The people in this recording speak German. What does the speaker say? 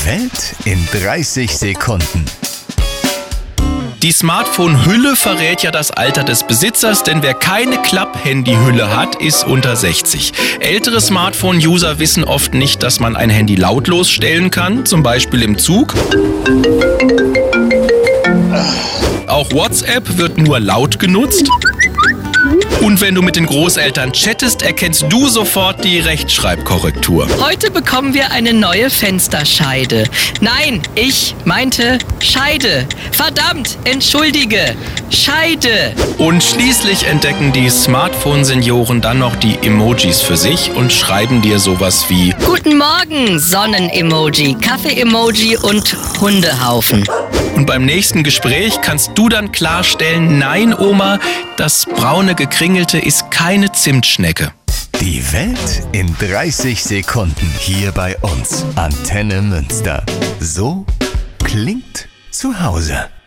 Die Welt in 30 Sekunden. Die Smartphone-Hülle verrät ja das Alter des Besitzers, denn wer keine Klapp-Handy-Hülle hat, ist unter 60. Ältere Smartphone-User wissen oft nicht, dass man ein Handy lautlos stellen kann, zum Beispiel im Zug. Auch WhatsApp wird nur laut genutzt. Und wenn du mit den Großeltern chattest, erkennst du sofort die Rechtschreibkorrektur. Heute bekommen wir eine neue Fensterscheide. Nein, ich meinte Scheide. Verdammt, entschuldige. Scheide. Und schließlich entdecken die Smartphone-Senioren dann noch die Emojis für sich und schreiben dir sowas wie: Guten Morgen, Sonnen-Emoji, Kaffee-Emoji und Hundehaufen. Und beim nächsten Gespräch kannst du dann klarstellen: Nein, Oma, das braune Gekringelte ist keine Zimtschnecke. Die Welt in 30 Sekunden hier bei uns. Antenne Münster. So klingt zu Hause.